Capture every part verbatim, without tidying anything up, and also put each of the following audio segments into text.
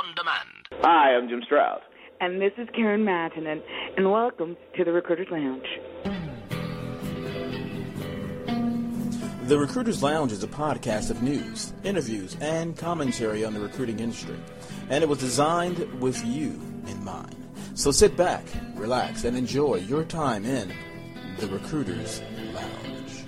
on demand. Hi, I'm Jim Stroud. And this is Karen Mattinen, and welcome to the Recruiter's Lounge. The Recruiter's Lounge is a podcast of news, interviews, and commentary on the recruiting industry, and it was designed with you in mind. So sit back, relax, and enjoy your time in the Recruiter's Lounge.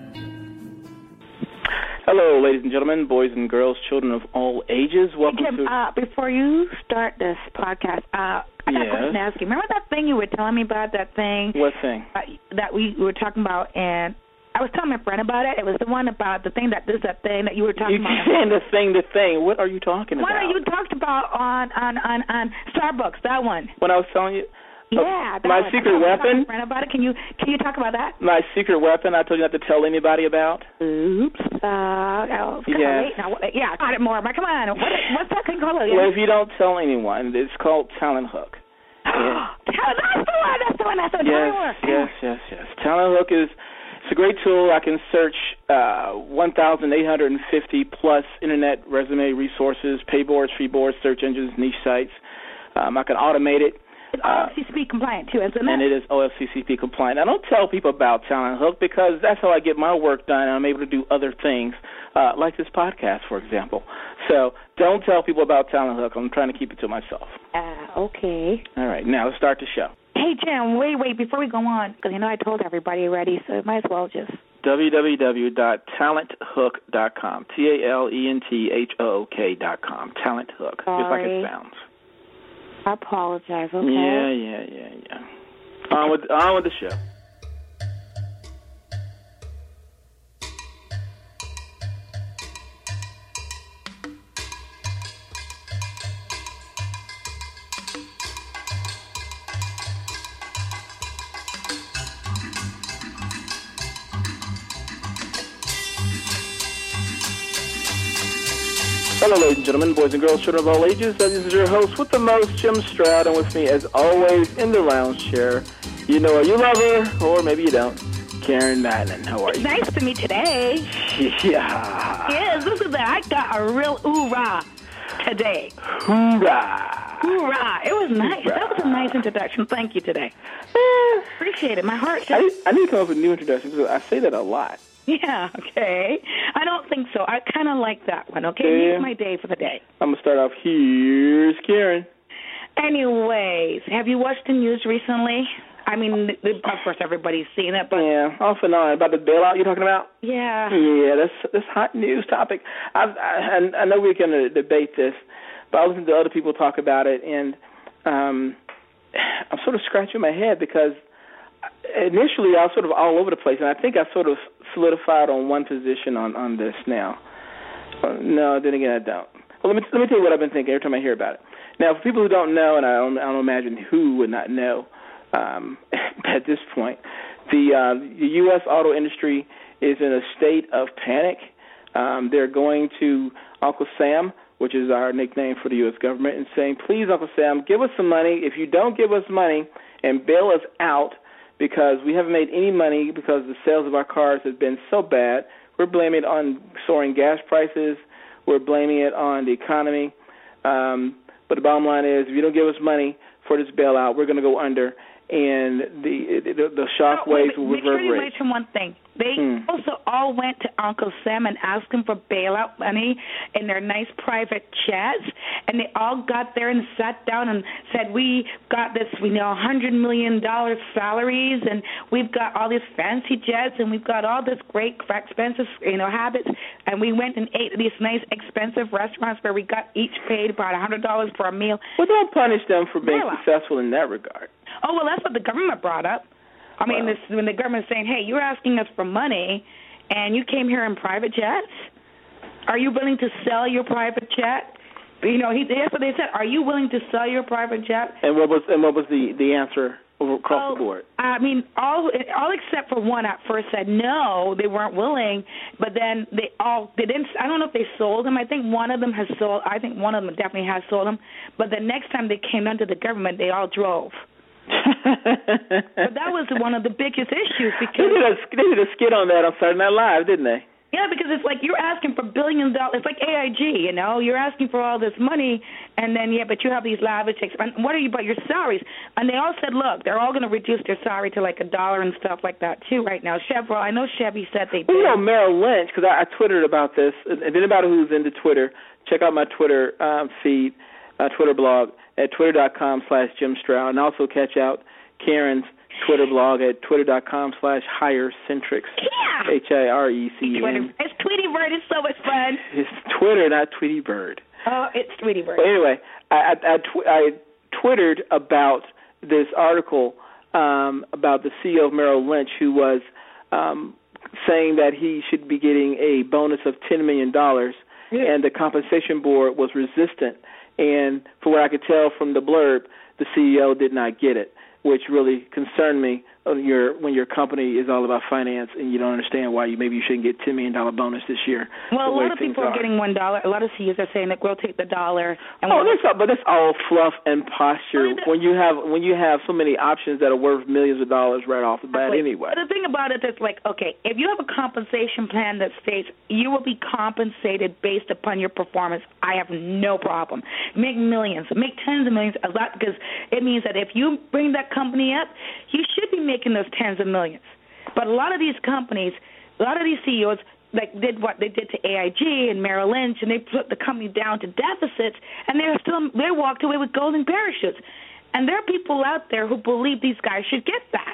Hello, ladies and gentlemen, boys and girls, children of all ages. Welcome Jim, to... uh, before you start this podcast, uh, I got Yes. a question to ask you. Remember that thing you were telling me about, that thing? What thing? Uh, that we were talking about, and I was telling my friend about it. It was the one about the thing that, this that thing that you were talking You about. saying the thing, the thing. What are you talking One about? that you talked about on, on, on, on Starbucks, that one. When I was telling you? Yeah. That my one. secret I was weapon? talking to my friend about it. Can you, can you talk about that? My secret weapon I told you not to tell anybody about? Oops. Uh, oh, it's kind of Yes. late now. What- Yeah, I got it more. But come on. What, what's that thing called again? Well, if you don't tell anyone, it's called Talent Hook. Yeah. That's the one. That's the one. That's the one. Tell me Yes, more. yes, yes, yes. Talent Hook is it's a great tool. I can search uh, one thousand eight hundred fifty plus internet resume resources, pay boards, free boards, search engines, niche sites. Um, I can automate it. It's Uh, O F C C compliant, too, isn't it? And it is O F C C P compliant. I don't tell people about Talent Hook because that's how I get my work done, and I'm able to do other things, uh, like this podcast, for example. So don't tell people about Talent Hook. I'm trying to keep it to myself. Uh, okay. All right, now let's start the show. Hey, Jim, wait, wait, before we go on, because you know I told everybody already, so I might as well just... w w w dot talent hook dot com. T A L E N T H O O K dot com. Talent Hook. Just like Sorry. it sounds. I apologize, okay? Yeah, yeah, yeah, yeah. On with, on with the show. Hello, ladies and gentlemen, boys and girls, children of all ages. This is your host with the most, Jim Stroud, and with me, as always, in the lounge chair, you know her, you love her, or maybe you don't, Karen Mattinen. How are you? Nice to meet today. Yeah. Yes, this is it. I got a real hoorah today. Hoorah. Hoorah. It was nice. That was a nice introduction. Thank you today. Appreciate it. My heart just... I, I need to come up with new introductions. I say that a lot. Yeah, okay. I don't think so. I kind of like that one, okay? Yeah. Here's my day for the day. I'm going to start off, here's Karen. Anyways, have you watched the news recently? I mean, the, of course, everybody's seen it, but... Yeah, off and on. About the bailout you're talking about? Yeah. Yeah, that's that's hot news topic. I've, I and I know we're going to debate this, but I listened to other people talk about it, and um, I'm sort of scratching my head because initially I was sort of all over the place, and I think I sort of solidified on one position on, on this now. Uh, no, then again, I don't. Well, let me let me tell you what I've been thinking every time I hear about it. Now, for people who don't know, and I don't, I don't imagine who would not know um, at this point, the, uh, the U S auto industry is in a state of panic. Um, they're going to Uncle Sam, which is our nickname for the U S government, and saying, please, Uncle Sam, give us some money. If you don't give us money and bail us out, because we haven't made any money because the sales of our cars have been so bad. We're blaming it on soaring gas prices. We're blaming it on the economy. Um, but the bottom line is, if you don't give us money for this bailout, we're going to go under, and the the, the shock No, waves wait, will make sure you reverberate. mention one thing. They Hmm. also all went to Uncle Sam and asked him for bailout money in their nice private jets, and they all got there and sat down and said, we got this, we know, one hundred million dollars salaries, and we've got all these fancy jets, and we've got all this great expensive, you know, habits, and we went and ate at these nice expensive restaurants where we got each paid about one hundred dollars for a meal. Well, don't punish them for being Bailout. successful in that regard. Oh, well, that's what the government brought up. I mean, Well. this, when the government's saying, hey, you're asking us for money, and you came here in private jets? Are you willing to sell your private jet? You know, he, that's what they said. Are you willing to sell your private jet? And what was and what was the, the answer over across Oh, the board? I mean, all all except for one at first said no, they weren't willing. But then they all they didn't. I don't know if they sold them. I think one of them has sold. I think one of them definitely has sold them. But the next time they came under the government, they all drove. But that was one of the biggest issues They because did, a, they did a skit on that on Saturday Night Live, didn't they? Yeah, because it's like you're asking for billions of dollars. It's like A I G, you know. You're asking for all this money, and then, yeah, but you have these lavish expenses. What are you about your salaries? And they all said, look, they're all going to reduce their salary to like a dollar and stuff like that, too, right now. Chevron, I know Chevy said they did. Well, you know, Merrill Lynch, because I, I Twittered about this. If anybody who's into Twitter, check out my Twitter um, feed, uh, Twitter blog at twitter.com slash Jim Stroud, and also catch out Karen's Twitter blog at twitter.com slash highercentrics. Yeah. H I R E C E N. It's Tweety Bird. It's so much fun. It's Twitter, not Tweety Bird. Oh, it's Tweety Bird. But anyway, I, I, I, tw- I twittered about this article um, about the C E O of Merrill Lynch, who was um, saying that he should be getting a bonus of ten million dollars, yeah. and the compensation board was resistant. And from what I could tell from the blurb, the C E O did not get it, which really concerned me when your when your company is all about finance and you don't understand why you maybe you shouldn't get ten million dollars bonus this year. Well, a lot of people are, are getting one dollar. A lot of C E Os are saying that we'll take the dollar. And oh, we'll that's all, but that's all fluff and posture. I mean, when you have when you have so many options that are worth millions of dollars right off the bat like, anyway. But the thing about it is, like, okay, if you have a compensation plan that states you will be compensated based upon your performance, I have no problem. Make millions, make tens of millions, a lot, because it means that if you bring that company up, you should be making those tens of millions. But a lot of these companies, a lot of these C E Os, like did what they did to A I G and Merrill Lynch, and they put the company down to deficits, and they're still they walked away with golden parachutes. And there are people out there who believe these guys should get that.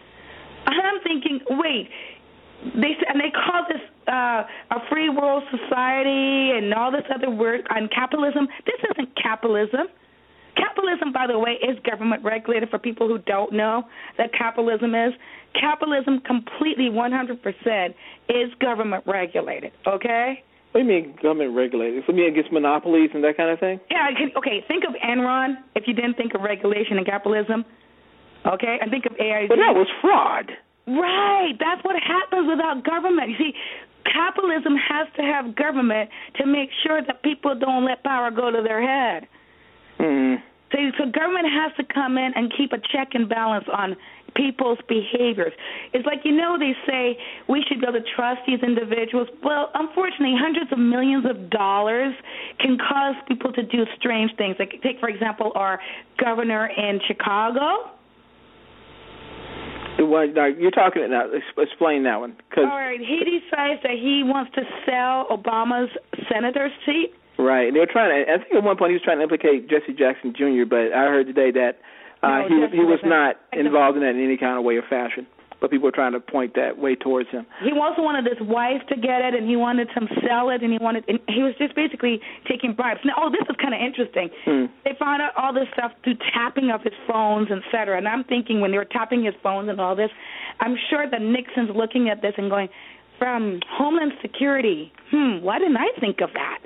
And I'm thinking, wait, they and they call this uh, a free world society and all this other word on capitalism. This isn't capitalism. Capitalism, by the way, is government regulated. For people who don't know that capitalism is, capitalism completely one hundred percent is government regulated, okay? What do you mean government regulated? So you mean against monopolies and that kind of thing? Yeah, okay, think of Enron if you didn't think of regulation and capitalism, okay? And think of A I G. But that was fraud. Right, that's what happens without government. You see, capitalism has to have government to make sure that people don't let power go to their head. Hmm. So, so government has to come in and keep a check and balance on people's behaviors. It's like, you know, they say we should be able to trust these individuals. Well, unfortunately, hundreds of millions of dollars can cause people to do strange things. Like, take, for example, our governor in Chicago. Well, you're talking it now. Explain that one. Cause All right. He decides that he wants to sell Obama's senator's seat. Right. They were trying to, I think at one point he was trying to implicate Jesse Jackson Junior, but I heard today that uh, no, he, he was not involved in that in any kind of way or fashion. But people were trying to point that way towards him. He also wanted his wife to get it, and he wanted to sell it, and he wanted, and he was just basically taking bribes. Now, oh, this is kind of interesting. Hmm. They found out all this stuff through tapping of his phones, et cetera. And I'm thinking when they were tapping his phones and all this, I'm sure that Nixon's looking at this and going, from Homeland Security, hmm, why didn't I think of that?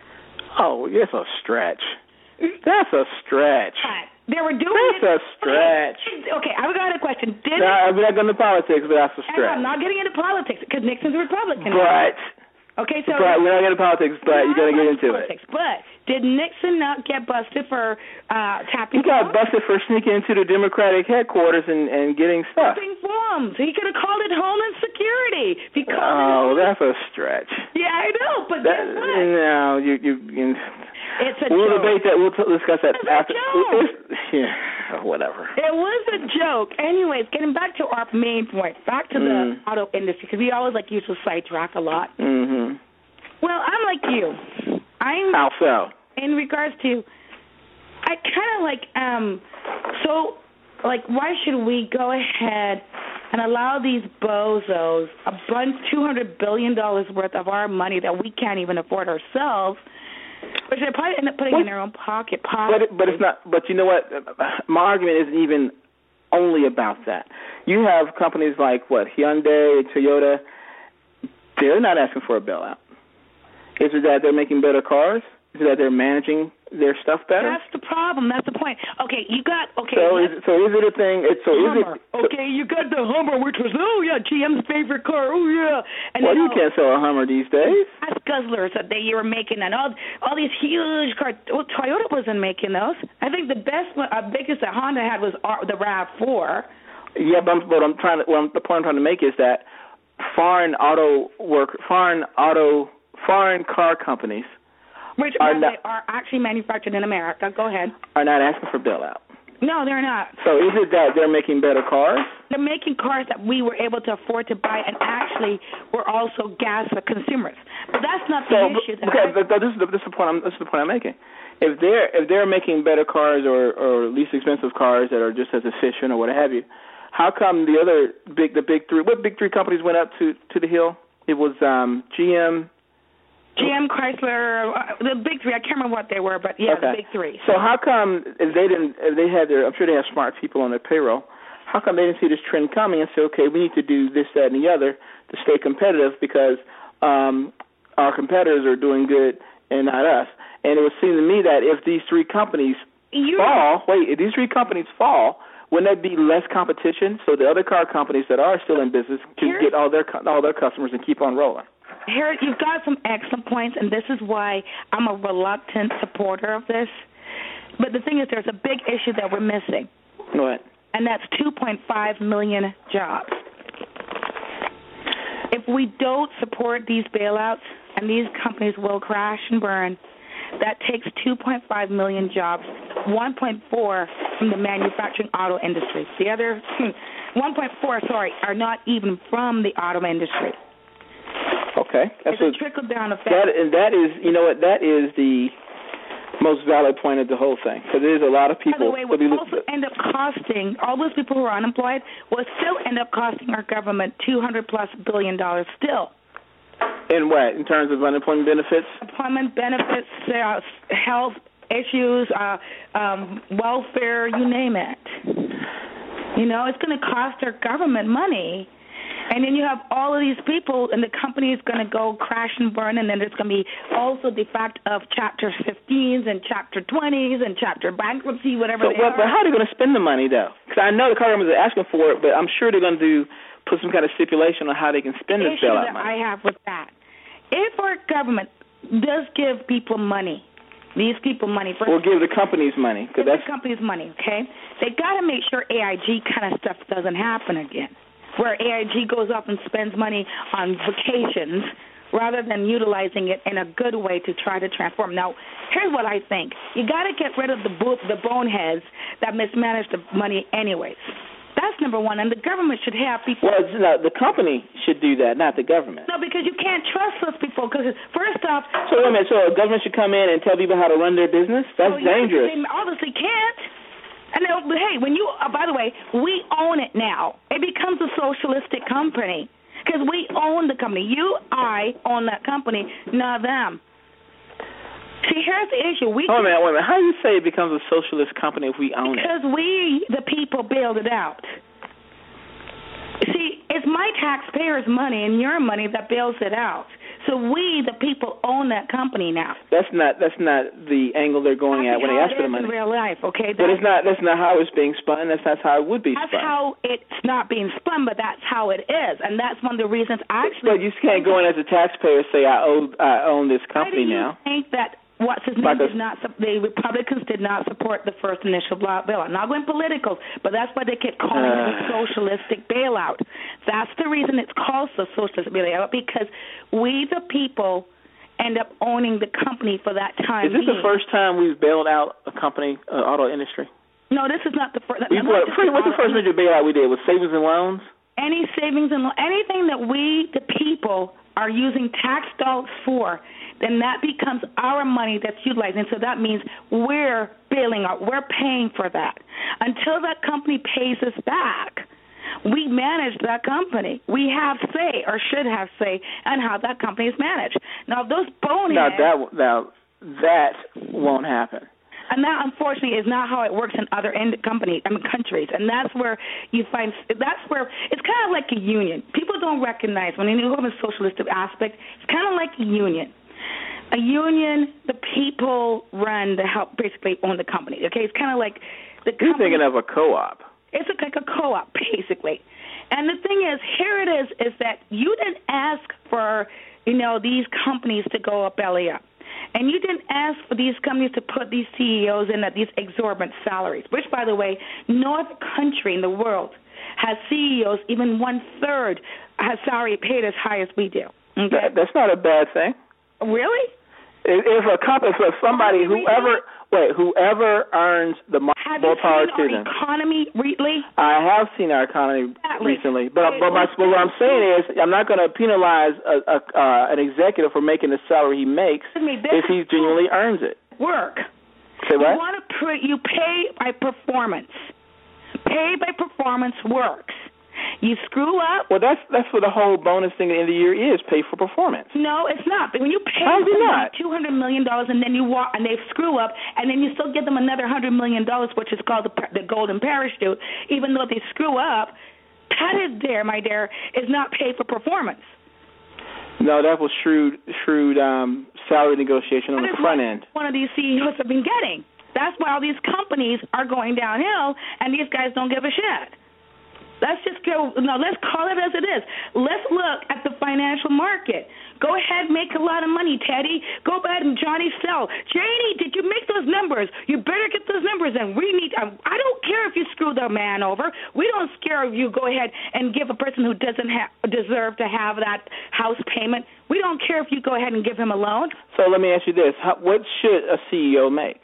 Oh, it's a stretch. That's a stretch. They were doing that's it. a stretch. Okay, okay, I've got a question. Did no, I'm not going to politics, but that's a stretch. I'm not getting into politics because Nixon's a Republican. But, okay, so but we're not getting into politics, but you're going to get into politics, it. But did Nixon not get busted for uh, tapping? He got busted for sneaking into the Democratic headquarters and, and getting stuff. Tapping forms. He could have called it Homeland Security. Because oh, that's a stretch. Yeah, I know, but that, guess what? No, you you. you It's a we'll joke. debate that. We'll t- discuss that it's after. A joke. Yeah, whatever. It was a joke. Anyways, getting back to our main point, back to the mm. auto industry, because we always like use to sidetrack a lot. Mm-hmm. Well, I'm like you. I'm how so? In regards to, I kind of like um. So, like, why should we go ahead and allow these bozos a bunch, two hundred billion dollars worth of our money that we can't even afford ourselves? But they probably end up putting what? in their own pocket. But it, but it's not. But you know what? My argument isn't even only about that. You have companies like what Hyundai, Toyota. They're not asking for a bailout. Is it that they're making better cars? Is it that they're managing their stuff better? That's the problem. That's the point. Okay, you got okay. So is, so is it a thing? It's so Hummer. Is it? So, okay, you got the Hummer, which was oh yeah, G M's favorite car. Oh yeah. And well, then, you can't sell a Hummer these days. That's Guzzlers that they were making, and all all these huge cars. Well, Toyota wasn't making those. I think the best, one, uh, biggest that Honda had was R, the RAV four. Yeah, but I'm, but I'm trying to. Well, the point I'm trying to make is that foreign auto work, foreign auto, foreign car companies, which are, are, not, they are actually manufactured in America. Go ahead. Are not asking for bailout. No, they're not. So is it that they're making better cars? They're making cars that we were able to afford to buy, and actually we're also gas for consumers. But that's not the so, issue. That okay, I, but this is the, this is the point I'm this is the point I'm making. If they're if they're making better cars or or least expensive cars that are just as efficient or what have you, how come the other big the big three what big three companies went up to to the hill? It was um, G M. G M, Chrysler, uh, the big three. I can't remember what they were, but yeah, okay. the big three. So how come if they didn't, if they had their, I'm sure they have smart people on their payroll. How come they didn't see this trend coming and say, okay, we need to do this, that, and the other to stay competitive because um, our competitors are doing good and not us? And it would seem to me that if these three companies You're fall, wait, if these three companies fall, wouldn't that be less competition? So the other car companies that are still in business can Here's, get all their all their customers and keep on rolling. Here, you've got some excellent points, and this is why I'm a reluctant supporter of this. But the thing is, there's a big issue that we're missing. What? And that's two point five million jobs. If we don't support these bailouts, and these companies will crash and burn, that takes two point five million jobs, one point four from the manufacturing auto industry. The other, one point four, sorry, are not even from the auto industry. Okay, that's it's a, a trickle-down effect. That, and that is, you know what, that is the most valid point of the whole thing. Because there's a lot of people. By the way, will also end up costing, all those people who are unemployed will still end up costing our government two hundred plus billion dollars still. In what? In terms of unemployment benefits? Employment benefits, uh, health issues, uh, um, welfare, you name it. You know, it's going to cost our government money. And then you have all of these people, and the company is going to go crash and burn, and then there's going to be also the fact of Chapter fifteens and Chapter twenties and Chapter bankruptcy, whatever so, they well, are. But how are they going to spend the money, though? Because I know the car companies are asking for it, but I'm sure they're going to do put some kind of stipulation on how they can spend the this bailout that money. I have with that, if our government does give people money, these people money. First, or give the companies money. Give that's the companies money, okay? They got to make sure A I G kind of stuff doesn't happen again, where A I G goes off and spends money on vacations rather than utilizing it in a good way to try to transform. Now, here's what I think. You got to get rid of the bo- the boneheads that mismanage the money anyways. That's number one, and the government should have people. Well, no, the company should do that, not the government. No, because you can't trust those people. Because first off, so wait a minute. So a government should come in and tell people how to run their business? That's well, dangerous. They obviously can't. And then, hey, when you, uh, by the way, we own it now. It becomes a socialistic company because we own the company. You, I own that company, not them. See, here's the issue. We wait a minute, wait a minute. How do you say it becomes a socialist company if we own because it? Because we, the people, bailed it out. See, it's my taxpayers' money and your money that bails it out. So we, the people, own that company now. That's not that's not the angle they're going that's at when they ask for the In money. real life, okay. That's, but it's not that's not how it's being spun. That's not how it would be that's spun. That's how it's not being spun, but that's how it is, and that's one of the reasons. Actually, but you can't go in as a taxpayer and say I owe I own this company Why do you now. think that? What's his name like did not? The Republicans did not support the first initial bill. I'm not going political, but that's why they kept calling uh, it a socialistic bailout. That's the reason it's called the socialist bailout, because we, the people, end up owning the company for that time. Is this being. the first time we've bailed out a company, uh, auto industry? No, this is not the first. We, what, what's the first major bailout we did? Was savings and loans? Any savings and loans, anything that we, the people, are using tax dollars for, then that becomes our money that's utilized. And so that means we're bailing out. We're paying for that. Until that company pays us back, we manage that company. We have say, or should have say, on how that company is managed. Now, those boneheads... Now, that, now, that won't happen. And that, unfortunately, is not how it works in other end companies, I mean, countries. And that's where you find, that's where, it's kind of like a union. People don't recognize, when you go in the socialistic aspect, it's kind of like a union. A union, the people run to help basically own the company. Okay, it's kind of like the company. You're thinking of a co-op. It's like a co-op, basically. And the thing is, here it is, is that you didn't ask for, you know, these companies to go up belly up. And you didn't ask for these companies to put these C E Os in at these exorbitant salaries, which, by the way, no other country in the world has C E Os even one-third has salary paid as high as we do. Okay? That, that's not a bad thing. Really? If, if a company, if somebody, whoever, wait, whoever earns the multiple power student. Have you seen our economy recently? I have seen our economy That recently, but but, my, but what I'm saying is, I'm not going to penalize a, a, uh, an executive for making the salary he makes me, if he genuinely earns it. Work. Say what? You want to put, you pay by performance. Pay by performance works. You screw up. Well, that's that's what the whole bonus thing at the end of the year is, pay for performance. No, it's not. But when you pay How's it not? two hundred million dollars and then you walk and they screw up, and then you still give them another one hundred million dollars, which is called the, the golden parachute, even though they screw up, that is there, my dear, is not paid for performance. No, that was shrewd, shrewd um, salary negotiation on that the front what end. One of these C E Os have been getting. That's why all these companies are going downhill, and these guys don't give a shit. Let's just go, no, let's call it as it is. Let's look at the financial market. Go ahead, make a lot of money, Teddy. Go ahead and Johnny sell. Janie, did you make those numbers? You better get those numbers, and we need, um, I don't care if you screw the man over. We don't care if you go ahead and give a person who doesn't ha- deserve to have that house payment. We don't care if you go ahead and give him a loan. So let me ask you this. How, what should a C E O make?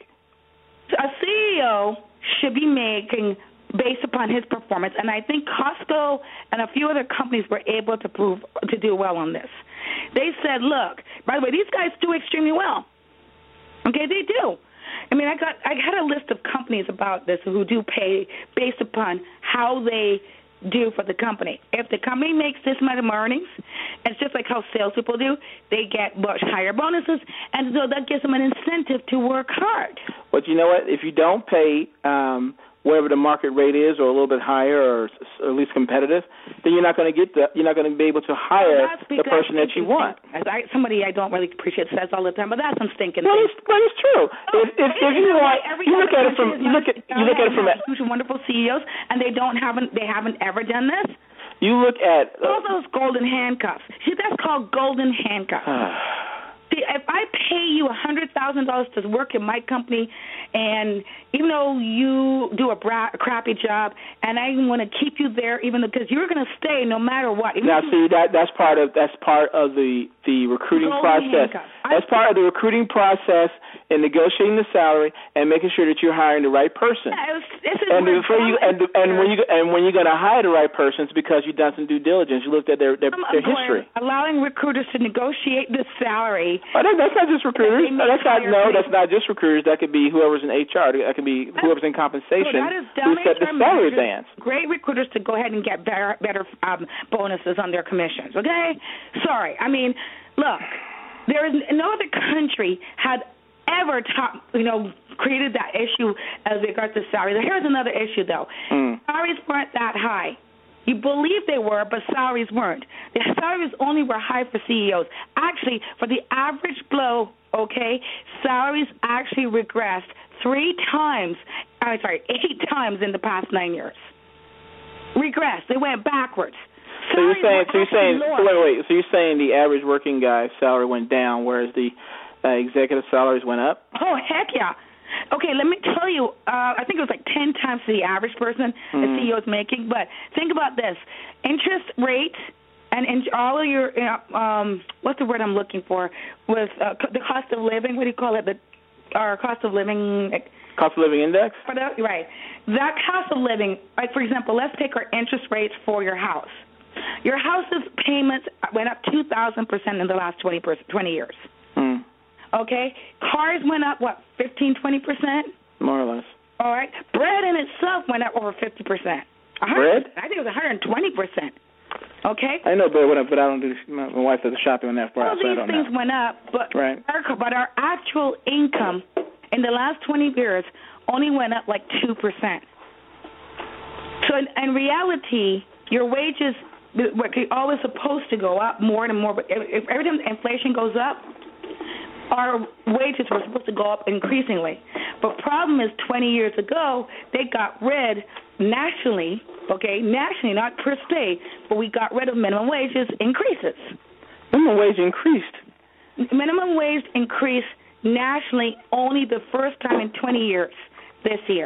A C E O should be making based upon his performance, and I think Costco and a few other companies were able to prove to do well on this. They said, look, by the way, these guys do extremely well. Okay, they do. I mean, I got I had a list of companies about this who do pay based upon how they do for the company. If the company makes this amount of earnings, it's just like how salespeople do, they get much higher bonuses, and so that gives them an incentive to work hard. But you know what? If you don't pay um, whatever the market rate is, or a little bit higher, or, or at least competitive, then you're not going to get the you're not going to be able to hire well, the person that you want. As I, somebody I don't really appreciate says all the time, but that's some stinking. Well, thing. it's, well, it's true. Oh, if if, if you want, you look at it from you look at you look at it from a huge wonderful C E Os, and they don't haven't they haven't ever done this. You look at uh, all those golden handcuffs. See, that's called golden handcuffs. See, if I pay you a hundred thousand dollars to work in my company, and even though you do a, bra- a crappy job, and I want to keep you there, even because you're going to stay no matter what. Even now, see that that's part of that's part of the the recruiting process. That's part of the recruiting process in negotiating the salary and making sure that you're hiring the right person. Yeah, it was, this is and before you and, and when you and when you're going to hire the right person, it's because you've done some due diligence. You looked at their their, their history. Allowing recruiters to negotiate the salary. Oh, that, that's not just recruiters. That that's not no. That's not just recruiters. That could be whoever's in H R. That could be whoever's in compensation so that is who set the salary bands. Great recruiters to go ahead and get better better um, bonuses on their commissions. Okay, sorry. I mean, look, there is no other country had ever top, you know, created that issue as regards to salary. Here's another issue though. Mm. Salaries weren't that high. You believe they were, but salaries weren't. The salaries only were high for C E Os. Actually, for the average blow, okay, salaries actually regressed three times, I'm sorry, eight times in the past nine years. Regressed. They went backwards. So you're saying, so you're saying, so wait, wait, so you're saying the average working guy's salary went down, whereas the uh, executive salaries went up? Oh, heck yeah. Okay, let me tell you, uh, I think it was like ten times the average person mm-hmm. the C E O is making. But think about this. Interest rates and, and all of your, you know, um, what's the word I'm looking for, with uh, the cost of living, what do you call it, the our cost of living. Cost of living index? Right. That cost of living, like, for example, let's take our interest rates for your house. Your house's payments went up two thousand percent in the last twenty, twenty years. Mm. Okay? Cars went up, what, fifteen, twenty percent? More or less. All right. Bread in itself went up over fifty percent. Bread? I think it was one hundred twenty percent. Okay? I know bread went up, but I don't do, my, my wife does the shopping on that part. All so these I don't things know. went up, but, right. our, but our actual income in the last twenty years only went up like two percent. So in, in reality, your wages were always supposed to go up more and more, but if every time inflation goes up, our wages were supposed to go up increasingly. But problem is, twenty years ago, they got rid nationally, okay, nationally, not per state, but we got rid of minimum wages increases. Minimum wage increased? Minimum wage increased nationally only the first time in twenty years this year.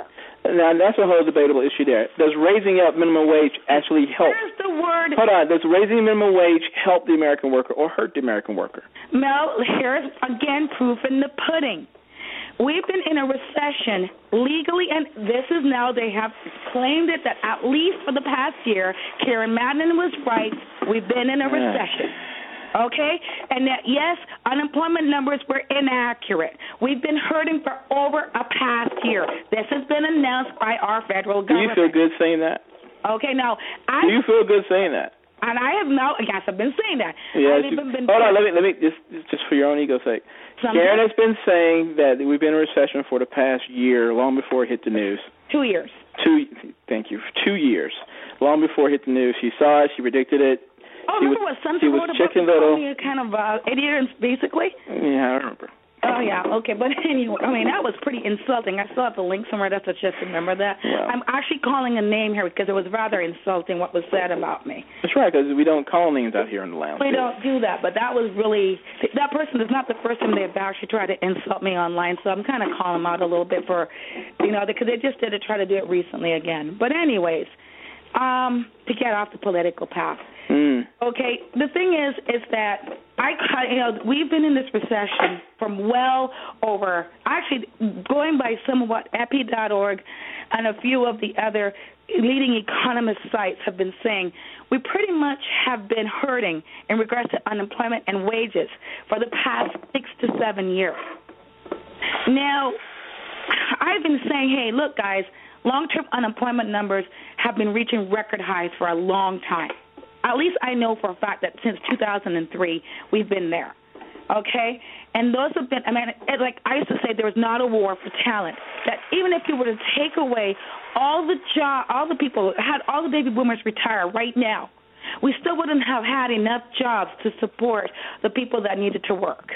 Now, that's a whole debatable issue there. Does raising up minimum wage actually help? Here's the word. Hold on. Does raising minimum wage help the American worker or hurt the American worker? Mel, here's, again, proof in the pudding. We've been in a recession legally, and this is now, they have claimed it that at least for the past year, Karen Madden was right, we've been in a recession. Okay? And that, yes, unemployment numbers were inaccurate. We've been hurting for over a past year. This has been announced by our federal government. Do you feel good saying that? Okay, now, I... Do you feel good saying that? And I have no, yes, I've been saying that. Yeah, I've you, even been hold on, let me, let me, just, just for your own ego's sake. Something? Karen has been saying that we've been in a recession for the past year, long before it hit the news. Two years. Two, thank you, two years. Long before it hit the news. She saw it, she predicted it. Oh, she remember was, what Sunday wrote about chicken little. me a kind of uh, idiot, basically? Yeah, I remember. Oh, yeah, okay. But anyway, I mean, that was pretty insulting. I still have the link somewhere. That's just remember that. Yeah. I'm actually calling a name here because it was rather insulting what was said about me. That's right, because we don't call names out here in the lounge. We don't do that, but that was really, that person is not the first time they've actually tried to insult me online, so I'm kind of calling them out a little bit for, you know, because they just did it, try to do it recently again. But anyways, um, to get off the political path. Mm. Okay, the thing is, is that I, you know, we've been in this recession from well over, actually going by some of what epi dot org and a few of the other leading economist sites have been saying, we pretty much have been hurting in regards to unemployment and wages for the past six to seven years. Now, I've been saying, hey, look, guys, long-term unemployment numbers have been reaching record highs for a long time. At least I know for a fact that since two thousand three, we've been there, okay? And those have been, I mean, it, like I used to say, there was not a war for talent. That even if you were to take away all the job, all the people, had all the baby boomers retire right now, we still wouldn't have had enough jobs to support the people that needed to work.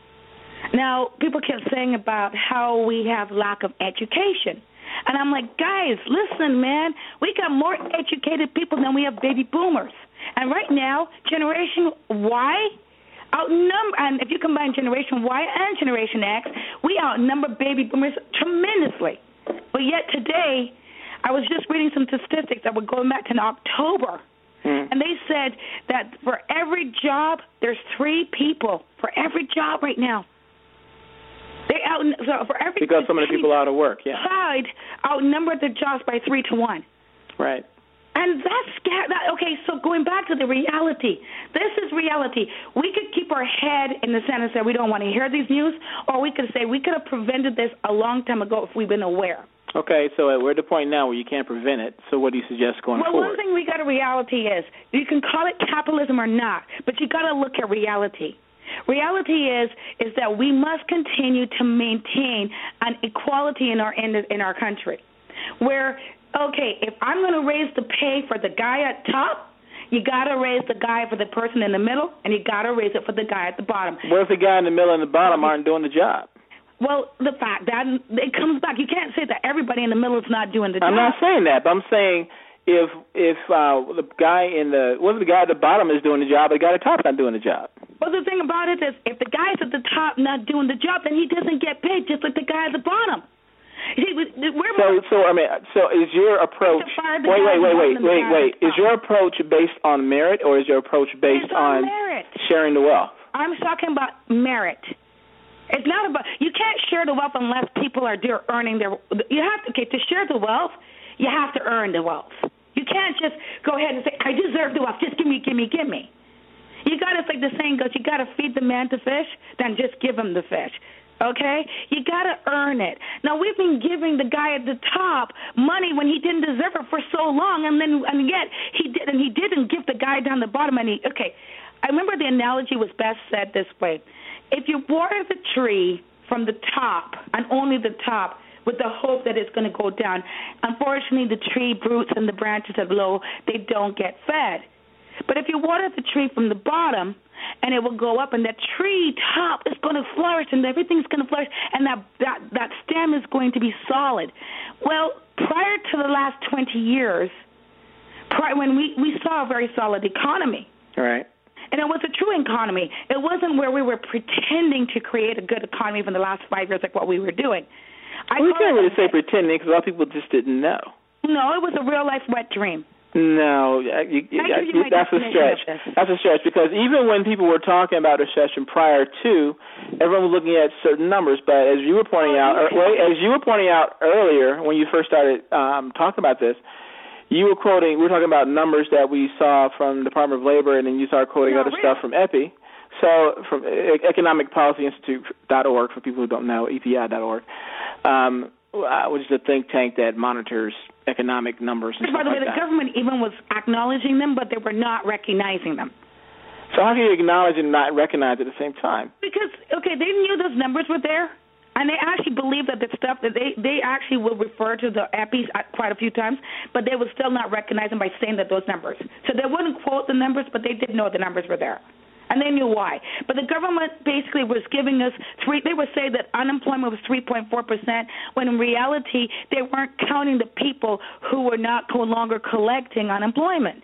Now, people kept saying about how we have lack of education. And I'm like, guys, listen, man, we got more educated people than we have baby boomers. And right now, Generation Y outnumber, and if you combine Generation Y and Generation X, we outnumber baby boomers tremendously. But yet today, I was just reading some statistics that were going back to October, mm. and they said that for every job, there's three people for every job right now. They out so for every because so many people are out of work. Yeah, side outnumbered the jobs by three to one. Right. And that's that. Okay, so going back to the reality, this is reality. We could keep our head in the sand and say we don't want to hear these news, or we could say we could have prevented this a long time ago if we'd been aware. Okay, so we're at the point now where you can't prevent it. So what do you suggest going well, forward? Well, one thing we got a reality is you can call it capitalism or not, but you got to look at reality. Reality is is that we must continue to maintain an equality in our in, in our country, where okay, if I'm going to raise the pay for the guy at top, you got to raise the guy for the person in the middle, and you got to raise it for the guy at the bottom. What if the guy in the middle and the bottom aren't doing the job? Well, the fact that it comes back, you can't say that everybody in the middle is not doing the job. I'm not saying that, but I'm saying if if uh, the guy in the what if the guy at the bottom is doing the job, the guy at the top is not doing the job? Well, the thing about it is, if the guy's at the top not doing the job, then he doesn't get paid, just like the guy at the bottom. See, we're so, so I mean, so is your approach? Wait, wait, wait, wait, wait, wait. Is your approach based on merit, or is your approach based on, on merit. sharing the wealth? I'm talking about merit. It's not about you can't share the wealth unless people are there earning their. You have to okay, to share the wealth. You have to earn the wealth. You can't just go ahead and say, "I deserve the wealth. Just give me, give me, give me." You got to, like the saying goes, you got to feed the man to fish, then just give him the fish. Okay? You got to earn it. Now, we've been giving the guy at the top money when he didn't deserve it for so long, and then and yet he did, and he didn't give the guy down the bottom any. Okay, I remember the analogy was best said this way: if you water the tree from the top and only the top, with the hope that it's going to go down, unfortunately, the tree roots and the branches are low; they don't get fed. But if you water the tree from the bottom, and it will go up, and that tree top is going to flourish, and everything's going to flourish, and that, that, that stem is going to be solid. Well, prior to the last twenty years, prior, when we, we saw a very solid economy. Right. And it was a true economy. It wasn't where we were pretending to create a good economy from the last five years like what we were doing. I well, we can't really it, say pretending because a lot of people just didn't know. No, it was a real-life wet dream. No, you, you, I you, you that's a stretch. That's a stretch because even when people were talking about a recession prior to, everyone was looking at certain numbers. But as you were pointing oh, out, or, well, as you were pointing out earlier when you first started um, talking about this, you were quoting. We were talking about numbers that we saw from the Department of Labor, and then you started quoting no, other really? stuff from E P I. So from Economic Policy Institute dot org for people who don't know, E P I dot org, um, which is a think tank that monitors economic numbers and By stuff the way, like the that. government even was acknowledging them, but they were not recognizing them. So how can you acknowledge and not recognize at the same time? Because, okay, they knew those numbers were there, and they actually believed that the stuff that they, they actually would refer to the E P Is quite a few times, but they would still not recognize them by saying that those numbers. So they wouldn't quote the numbers, but they did know the numbers were there. And they knew why. But the government basically was giving us three, they would say that unemployment was three point four percent, when in reality they weren't counting the people who were not no longer collecting unemployment.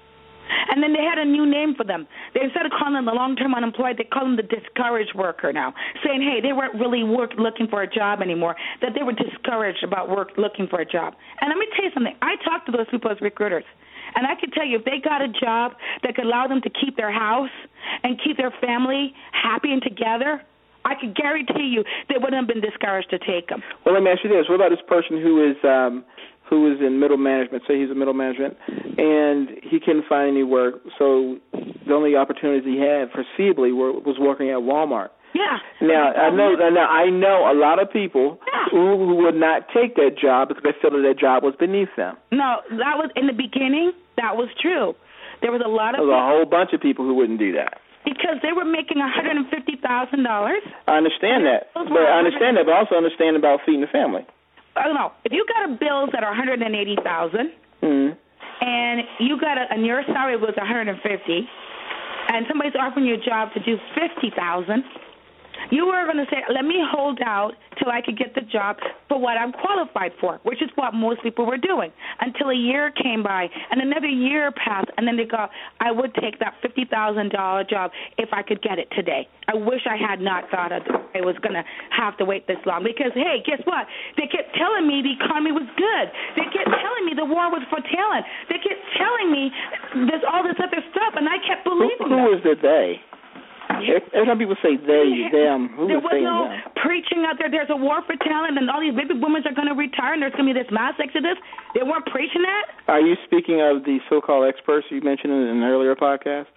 And then they had a new name for them. They, instead of calling them the long-term unemployed, they call them the discouraged worker now, saying, hey, they weren't really work, looking for a job anymore, that they were discouraged about work looking for a job. And let me tell you something. I talked to those people as recruiters. And I can tell you, if they got a job that could allow them to keep their house and keep their family happy and together, I could guarantee you they wouldn't have been discouraged to take them. Well, let me ask you this. What about this person who is um, who is in middle management? Say he's in middle management, and he couldn't find any work, so the only opportunities he had foreseeably were, was working at Walmart. Yeah. Now I know. Now I know a lot of people yeah. who, who would not take that job because they felt that that job was beneath them. No, that was in the beginning. That was true. There was a lot of. There was a whole bunch of people who wouldn't do that because they were making one hundred and fifty thousand dollars. I understand that, but I understand that, but also understand about feeding the family. I don't know if you got a bills at one hundred and eighty thousand, mm-hmm. and you got a and your salary was one hundred and fifty, and somebody's offering you a job to do fifty thousand. You were going to say, let me hold out till I could get the job for what I'm qualified for, which is what most people were doing, until a year came by and another year passed, and then they go, I would take that fifty thousand dollars job if I could get it today. I wish I had not thought I was going to have to wait this long because, hey, guess what? They kept telling me the economy was good. They kept telling me the war was for talent. They kept telling me there's all this other stuff, and I kept believing Who, who them. was the they? Every time people say they, them, who there was was saying no them? preaching out there. There's a war for talent, and all these baby boomers are going to retire, and there's going to be this mass exodus. They weren't preaching that. Are you speaking of the so-called experts you mentioned in an earlier podcast?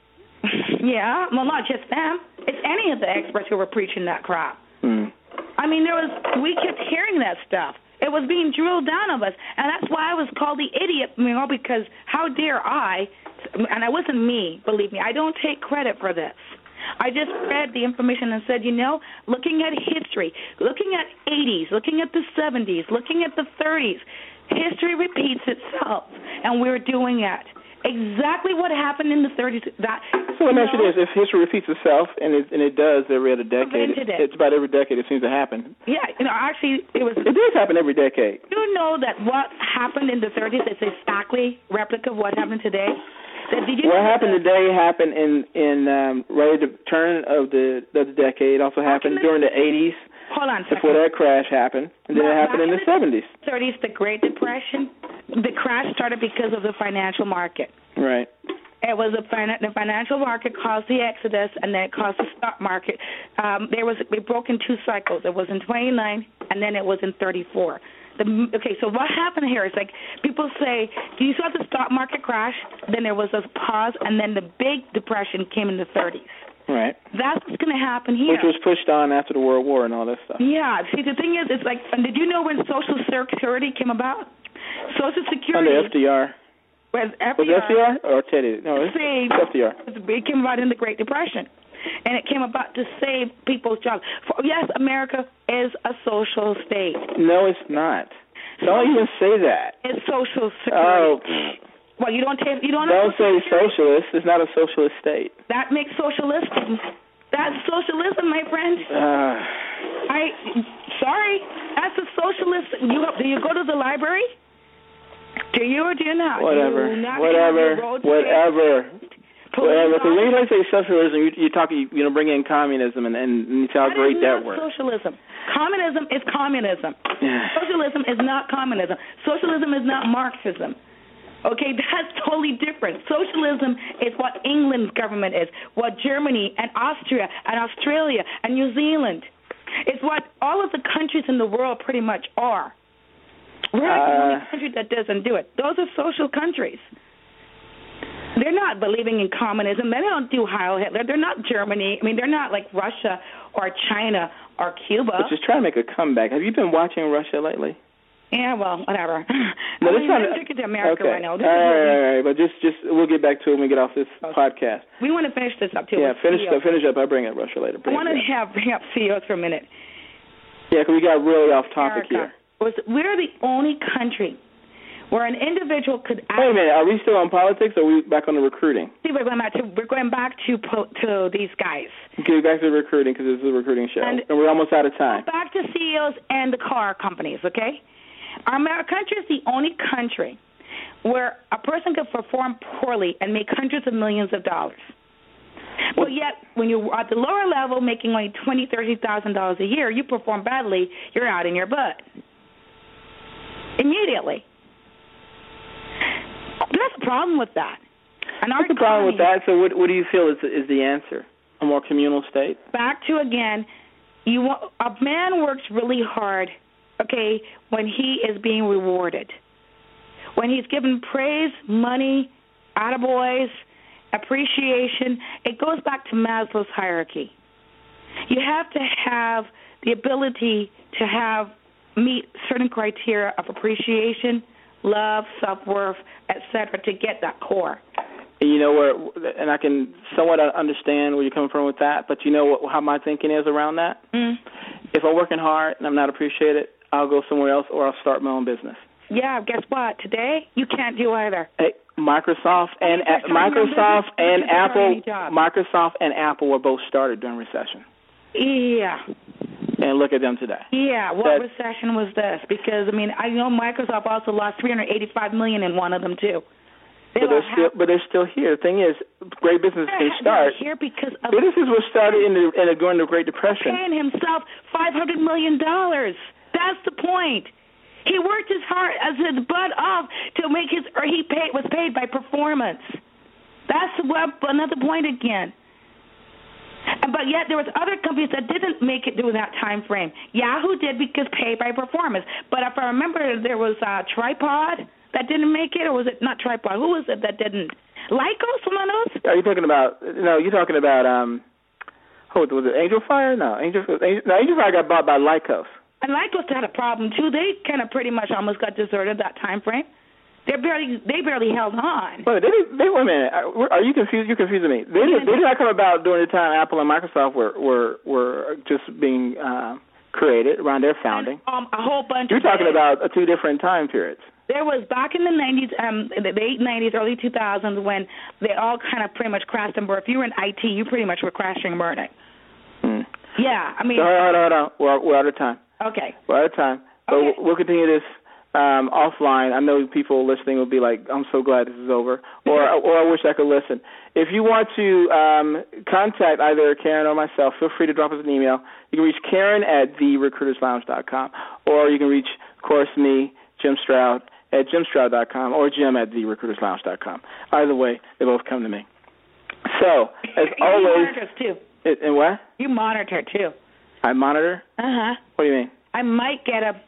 Yeah, well, not just them. It's any of the experts who were preaching that crap. Hmm. I mean, there was. We kept hearing that stuff. It was being drilled down of us, and that's why I was called the idiot, you know, because how dare I, and it wasn't me, believe me, I don't take credit for this. I just read the information and said, you know, looking at history, looking at eighties, looking at the seventies, looking at the thirties, history repeats itself, and we're doing it. Exactly what happened in the thirties. That, so let me ask you this. If history repeats itself, and it, and it does every other decade, it, it's about every decade it seems to happen. Yeah, you know, actually it was... It does happen every decade. Do you know that what happened in the thirties is exactly replica of what happened today? Did you what happened today happened in in um, right at the turn of the of the decade. It also happened during the eighties. Hold on a second. Before that crash happened, and then well, it happened in the seventies. thirties, the Great Depression. The crash started because of the financial market. Right. It was a fin- the financial market caused the exodus, and then it caused the stock market. Um, there was it broke in two cycles. It was in twenty-nine, and then it was in thirty-four. The, okay, so what happened here is like people say, do you saw the stock market crash? Then there was a pause, and then the big depression came in the thirties. Right. That's what's going to happen here. Which was pushed on after the World War and all that stuff. Yeah. See, the thing is, it's like, did you know when Social Security came about? Social Security. Under F D R. Was F D R, was it F D R or Teddy? No, it's see, F D R. It came about in the Great Depression. And it came about to save people's jobs. For, yes, America is a social state. No, it's not. Don't even say that. It's Social Security. Oh. Well, you don't take. You don't. Don't say socialist. It's not a socialist state. That makes socialism. That's socialism, my friend. Uh, I. Sorry, that's a socialist. You do you go to the library? Do you or do you not? Whatever. Do you not whatever. Whatever. Well, because when you say socialism, you, you talk, you, you know, bring in communism, and, and you tell how great that works. Socialism. Communism is communism. Socialism is not communism. Socialism is not Marxism. Okay, that's totally different. Socialism is what England's government is, what Germany and Austria and Australia and New Zealand. It's what all of the countries in the world pretty much are. We're uh, the only country that doesn't do it. Those are social countries. They're not believing in communism. They don't do Heil Hitler. They're not Germany. I mean, they're not like Russia or China or Cuba. But just trying to make a comeback. Have you been watching Russia lately? Yeah, well, whatever. No, I this mean, time, I'm sticking to America okay. right now. All right, all right, but just, just we'll get back to it when we get off this okay. podcast. We want to finish this up too. Yeah, finish up. Finish up. I'll bring up Russia later. Bring I want to have bring up C E Os for a minute. Yeah, because we got really off topic America here. Was we're the only country where an individual could. Wait a minute. Are we still on politics, or are we back on the recruiting? See, we're going back to we're going back to to these guys. Okay, back to the recruiting because this is a recruiting show, and, and we're almost out of time. Back to C E Os and the car companies. Okay. Our country is the only country where a person could perform poorly and make hundreds of millions of dollars. But yet, when you're at the lower level, making only twenty thousand dollars, thirty thousand dollars a year, you perform badly, you're out in your butt. Immediately. There's a problem with that. And What's the problem with that? So what, what do you feel is, is the answer? A more communal state? Back to, again, you want, a man works really hard, okay, when he is being rewarded. When he's given praise, money, attaboys, appreciation, it goes back to Maslow's hierarchy. You have to have the ability to have meet certain criteria of appreciation, love, self-worth, et cetera, to get that core. You know where, and I can somewhat understand where you're coming from with that, but you know what, how my thinking is around that? Mm. If I'm working hard and I'm not appreciated, I'll go somewhere else or I'll start my own business. Yeah, guess what? Today, you can't do either. Hey, Microsoft and a- Microsoft and Apple, Microsoft and Apple were both started during recession. Yeah. And look at them today. Yeah, what that, recession was this? Because, I mean, I know Microsoft also lost three hundred eighty-five million dollars in one of them, too. They but, they're still, but they're still here. The thing is, great businesses can start. Here because of businesses were started in the, in the, during the Great Depression. Paying himself five hundred million dollars. That's the point. He worked his heart as his butt off to make his, or he paid was paid by performance. That's what, another point again. But yet there was other companies that didn't make it during that time frame. Yahoo did because paid by performance. But if I remember, there was a Tripod that didn't make it, or was it not Tripod? Who was it that didn't? Lycos, someone else? Are you talking about? No, you're talking about. Um, who was it? Angel Fire? No, Angel. Angel no, Angel Fire got bought by Lycos. And Lycos had a problem too. They kind of pretty much almost got deserted that time frame. They barely, they barely held on. Wait, they, they, wait a minute. Are you confused? You're confusing me. They, did, they did not come about during the time Apple and Microsoft were were, were just being uh, created around their founding. And, um, a whole bunch. You're of talking days. about uh, two different time periods. There was back in the nineties, um, the late nineties, early two thousands, when they all kind of pretty much crashed and burned. If you were in I T, you pretty much were crashing and burning. Hmm. Yeah, I mean. So, hold on, hold on. We're, we're out of time. Okay. We're out of time. But okay. we'll, we'll continue this um, offline. I know people listening will be like, I'm so glad this is over, or or I wish I could listen. If you want to um, contact either Karen or myself, feel free to drop us an email. You can reach Karen at the recruiters lounge dot com, or you can reach, of course, me, Jim Stroud, at jim stroud dot com, or Jim at the recruiters lounge dot com. Either way, they both come to me. So, as you always... monitor too. It, and what? You monitor, too. I monitor? Uh-huh. What do you mean? I might get a...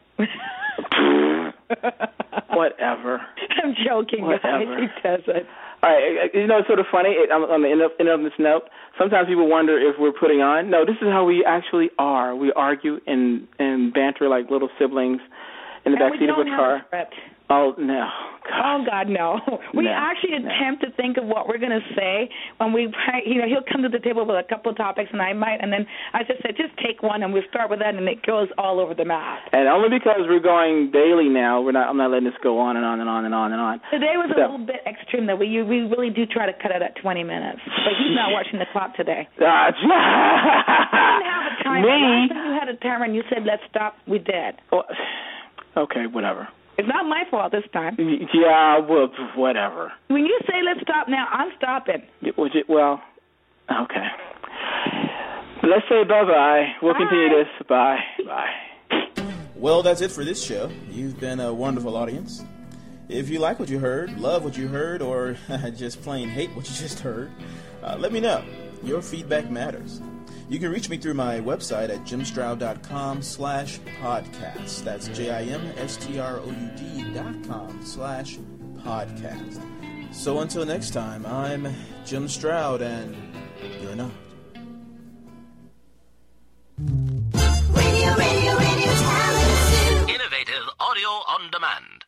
Whatever. I'm joking, Whatever. guys. He doesn't. All right, you know, it's sort of funny. It, on the end of, end of this note, sometimes people wonder if we're putting on. No, this is how we actually are. We argue and, and banter like little siblings in the and backseat of a car. Script. Oh, no. God. Oh, God, no. We no, actually no. attempt to think of what we're going to say when we, you know, he'll come to the table with a couple of topics, and I might, and then I just said, just take one, and we'll start with that, and it goes all over the map. And only because we're going daily now, we're not. I'm not letting this go on and on and on and on and on. Today was so. a little bit extreme, though. We we really do try to cut it at twenty minutes. But he's not watching the clock today. Uh, I didn't have a timer. Me? Last time you had a timer and you said, let's stop, we did. Well, okay, whatever. It's not my fault this time. Yeah, well, whatever. When you say let's stop now, I'm stopping. Well, okay. Let's say bye-bye. We'll Bye. continue this. Bye. Bye. Well, that's it for this show. You've been a wonderful audience. If you like what you heard, love what you heard, or just plain hate what you just heard, uh, let me know. Your feedback matters. You can reach me through my website at jimstroud.com slash podcast. That's J-I-M-S-T-R-O-U-D dot com slash podcast. So until next time, I'm Jim Stroud, and you're not. Radio, radio, radio, talent. Innovative audio on demand.